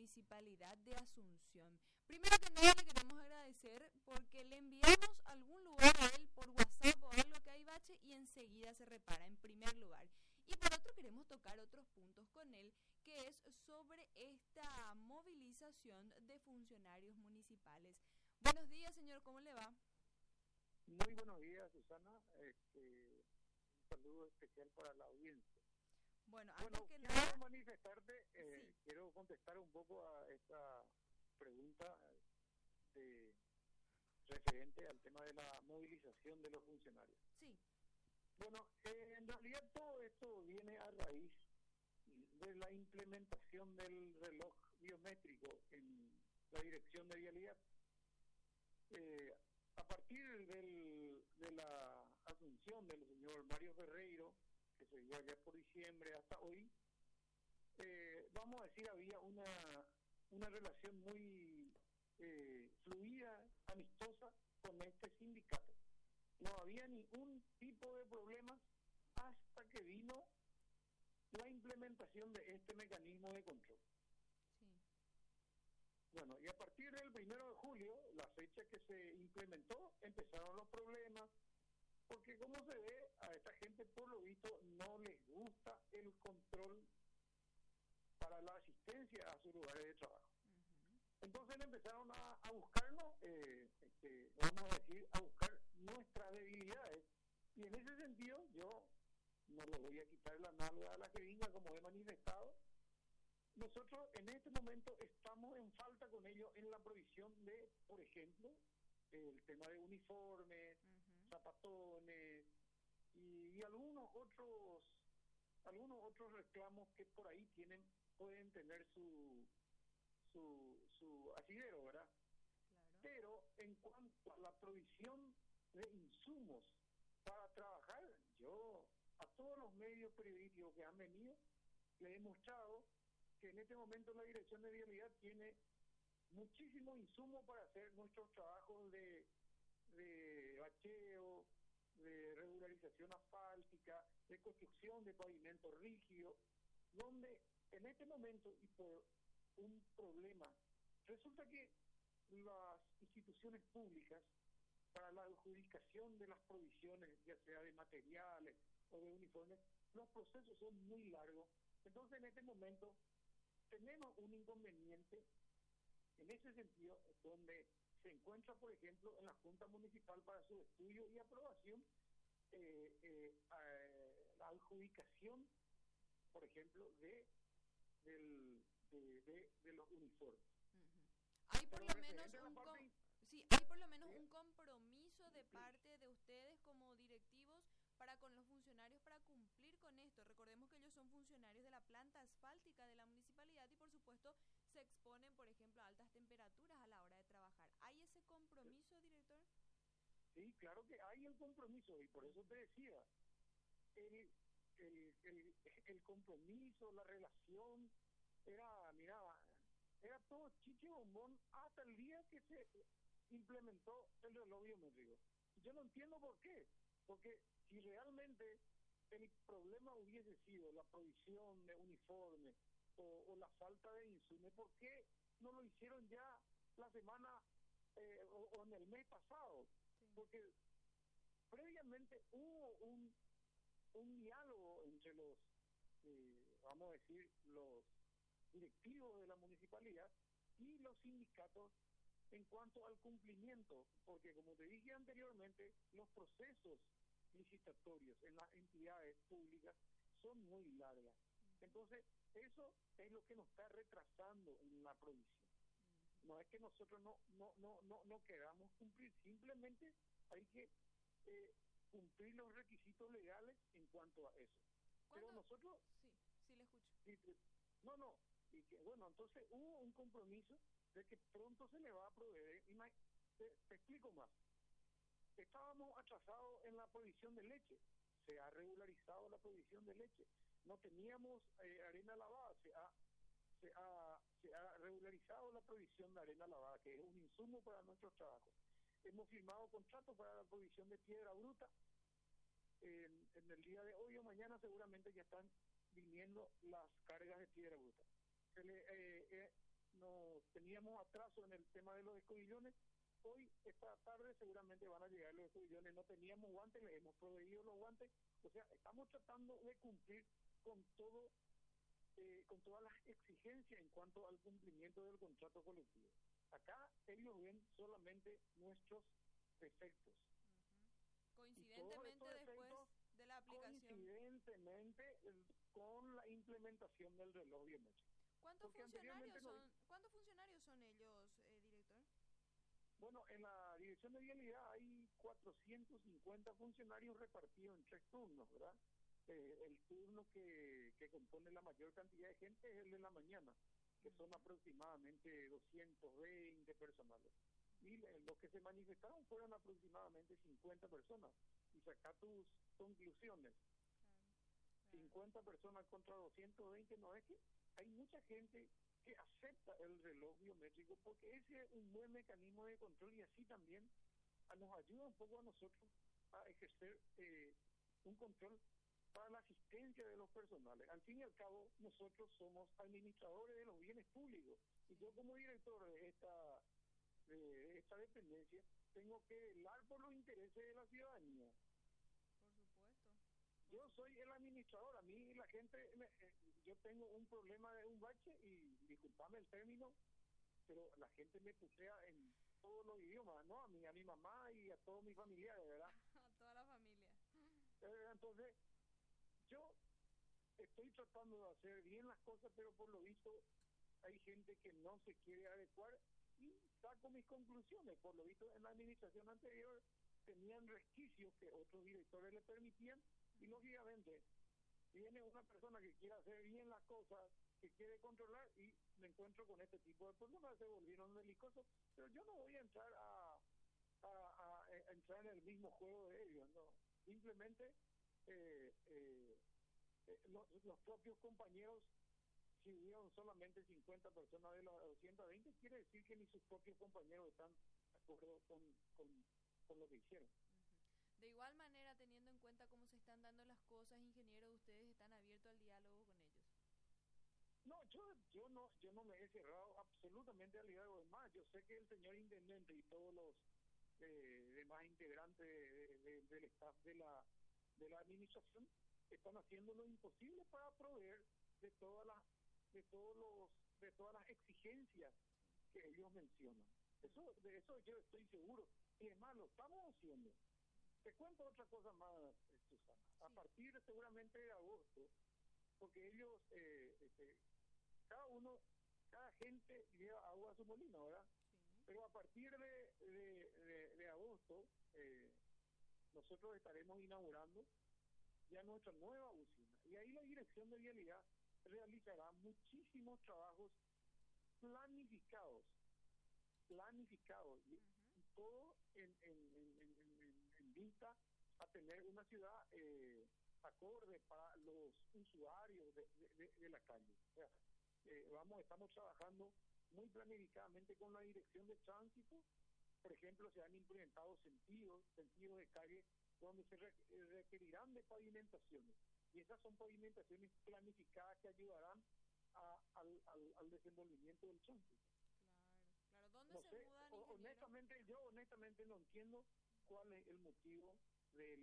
Municipalidad de Asunción. Primero que nada le queremos agradecer porque le enviamos a algún lugar a él por WhatsApp o algo que hay bache y enseguida se repara en primer lugar. Y por otro queremos tocar otros puntos con él, que es sobre esta movilización de funcionarios municipales. Buenos días, señor, ¿cómo le va? Muy buenos días, Susana. Un saludo especial para la audiencia. Bueno, antes Bueno, que quiero nada, manifestarte, sí, quiero contestar un poco a esta pregunta de, referente al tema de la movilización de los funcionarios. sí, Bueno, en realidad todo esto viene a raíz de la implementación del reloj biométrico en la dirección de vialidad. Eh, a partir de la asunción del señor Mario Ferreiro, que se dio allá por diciembre hasta hoy, vamos a decir, había una relación muy fluida, amistosa con este sindicato. No había ningún tipo de problemas hasta que vino la implementación de este mecanismo de control. sí. Bueno, y a partir del 1 de julio, la fecha que se implementó, empezaron los problemas, porque como se ve, a esta gente por lo visto no les gusta el control para la asistencia a sus lugares de trabajo. Uh-huh. Entonces empezaron a buscarnos, vamos a decir, a buscar nuestras debilidades. Y en ese sentido, yo no le voy a quitar la nalga a la jeringa, como he manifestado. Nosotros en este momento estamos en falta con ellos en la provisión de, por ejemplo, el tema de uniformes, Uh-huh. zapatones y algunos otros reclamos que por ahí pueden tener su asidero, ¿verdad? Claro. Pero en cuanto a la provisión de insumos para trabajar, yo a todos los medios periodísticos que han venido les he mostrado que en este momento la Dirección de Vialidad tiene muchísimo insumo para hacer nuestros trabajos de bacheo, de regularización asfáltica, de construcción de pavimento rígido, donde en este momento y por un problema, resulta que las instituciones públicas, para la adjudicación de las provisiones, ya sea de materiales o de uniformes, los procesos son muy largos. Entonces en este momento tenemos un inconveniente en ese sentido, donde se encuentra, por ejemplo, en la Junta Municipal para su estudio y aprobación, la adjudicación, por ejemplo, de los uniformes. Uh-huh. Hay por Pero lo menos referente a la parte... sí, hay por lo menos ¿sí? un compromiso de parte de ustedes como directivos para con los funcionarios para cumplir con esto. Recordemos que ellos son funcionarios de la planta asfáltica de la municipalidad y por supuesto se exponen, por ejemplo, a altas temperaturas a la hora de trabajar. ¿Hay ese compromiso, director? Sí, claro que hay el compromiso y por eso te decía, el, el compromiso, la relación, mira, era todo chiche bombón hasta el día que se implementó el reloj biométrico. Yo no entiendo por qué, porque si realmente el problema hubiese sido la provisión de uniformes o la falta de insumos, ¿por qué no lo hicieron ya la semana o en el mes pasado? Sí. Porque previamente hubo un diálogo entre los, vamos a decir, los directivos de la municipalidad y los sindicatos en cuanto al cumplimiento, porque como te dije anteriormente, los procesos licitatorios en las entidades públicas son muy largas. Entonces, eso es lo que nos está retrasando en la provisión. No es que nosotros no queramos cumplir, simplemente hay que cumplir los requisitos legales en cuanto a eso. Pero nosotros... Sí, sí le escucho. Y que, bueno, entonces hubo un compromiso de que pronto se le va a proveer. Te explico más. Estábamos atrasados en la provisión de leche, se ha regularizado la provisión de leche. No teníamos arena lavada, se ha regularizado la provisión de arena lavada, que es un insumo para nuestros trabajos. Hemos firmado contratos para la provisión de piedra bruta. En el día de hoy o mañana seguramente ya están viniendo las cargas de piedra bruta. no teníamos atraso en el tema de los escobillones. Hoy, esta tarde, seguramente van a llegar los escobillones. No teníamos guantes, les hemos proveído los guantes. O sea, estamos tratando de cumplir con todo, con todas las exigencias en cuanto al cumplimiento del contrato colectivo. Acá ellos ven solamente nuestros defectos. Coincidentemente después de la aplicación. Coincidentemente con la implementación del reloj biométrico. ¿Cuántos funcionarios son ellos, director? Bueno, en la Dirección de Vialidad hay 450 funcionarios repartidos en 3 turnos, ¿verdad? El turno que compone la mayor cantidad de gente es el de la mañana, que son aproximadamente 220 personales. Y los que se manifestaron fueron aproximadamente 50 personas. Y saca tus conclusiones. Claro. 50 personas contra 220, no es que hay mucha gente que acepta el reloj biométrico porque ese es un buen mecanismo de control y así también nos ayuda un poco a nosotros a ejercer un control para la asistencia de los personales. Al fin y al cabo, nosotros somos administradores de los bienes públicos y yo como director de esta dependencia tengo que velar por los intereses de la ciudadanía. Por supuesto. Yo soy el administrador, a mí la gente, yo tengo un problema de un bache y disculpame el término, pero la gente me putea en todos los idiomas, ¿no? A mi mamá y a todos mis familiares, ¿verdad? A toda la familia. Entonces, yo estoy tratando de hacer bien las cosas, pero por lo visto hay gente que no se quiere adecuar y saco mis conclusiones. Por lo visto en la administración anterior tenían resquicios que otros directores le permitían y lógicamente viene una persona que quiere hacer bien las cosas, que quiere controlar y me encuentro con este tipo de problemas, se volvieron belicosos, pero yo no voy a entrar a entrar en el mismo juego de ellos, no, simplemente los propios compañeros, si hubieron solamente 50 personas de las 220, quiere decir que ni sus propios compañeros están de acuerdo con lo que hicieron. De igual manera, teniendo en cuenta cómo se están dando las cosas, ingeniero, ustedes están abiertos al diálogo con ellos. No, yo no me he cerrado absolutamente al diálogo. Es más, yo sé que el señor intendente y todos los demás integrantes del staff de la administración están haciendo lo imposible para proveer de todas las exigencias que ellos mencionan. De eso yo estoy seguro. Y además lo estamos haciendo. Te cuento otra cosa más, Susana. A partir seguramente de agosto, porque ellos, cada gente lleva agua a su molino, ¿verdad? Sí. Pero a partir de agosto, nosotros estaremos inaugurando ya nuestra nueva usina. Y ahí la Dirección de Vialidad realizará muchísimos trabajos planificados, y todo en vista a tener una ciudad acorde para los usuarios de la calle. O sea, estamos trabajando muy planificadamente con la Dirección de Tránsito. Por ejemplo, se han implementado sentidos de calle donde se requerirán de pavimentaciones. Y esas son pavimentaciones planificadas que ayudarán al desenvolvimiento del tránsito. Claro. ¿Dónde se mudan, ingeniero? Yo honestamente no entiendo cuál es el motivo de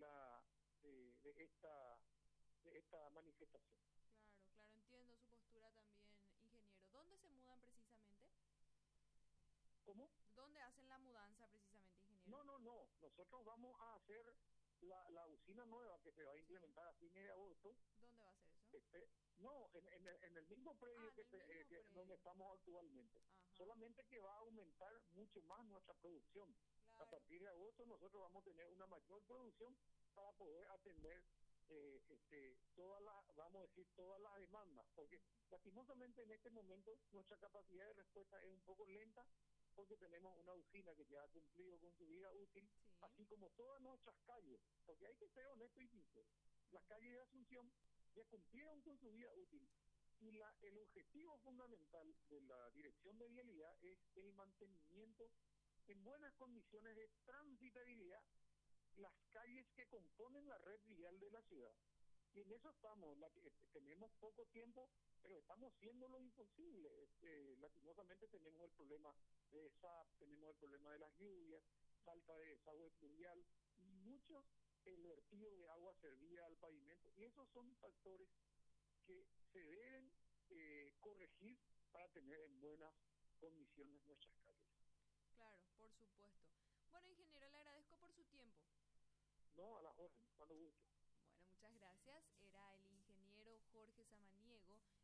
esta manifestación. Claro, entiendo su postura también, ingeniero. ¿Dónde se mudan precisamente? ¿Cómo? ¿Dónde hacen la mudanza precisamente, ingeniero? No. Nosotros vamos a hacer la usina nueva que se va a implementar a fines de agosto. ¿Dónde va a ser eso? En el mismo predio donde estamos actualmente. Ajá. Solamente que va a aumentar mucho más nuestra producción. Claro. A partir de agosto nosotros vamos a tener una mayor producción para poder atender todas las demandas, porque lastimosamente en este momento nuestra capacidad de respuesta es un poco lenta porque tenemos una usina que ya ha cumplido con su vida útil, sí, así como todas nuestras calles, porque hay que ser honesto y sincero. Las calles de Asunción ya cumplieron con su vida útil y el objetivo fundamental de la Dirección de Vialidad es el mantenimiento en buenas condiciones de transitabilidad las calles que componen la red vial de la ciudad. Y en eso estamos, tenemos poco tiempo, pero estamos haciendo lo imposible. Lastimosamente Obviamente tenemos el problema de SAP, tenemos el problema de las lluvias, falta de desagüe pluvial y muchos el vertido de agua servida al pavimento. Y esos son factores que se deben corregir para tener en buenas condiciones nuestras calles. Claro, por supuesto. Bueno, ingeniero, le agradezco por su tiempo. No, a la orden, cuando guste. Bueno, muchas gracias. Era el ingeniero Jorge Samaniego,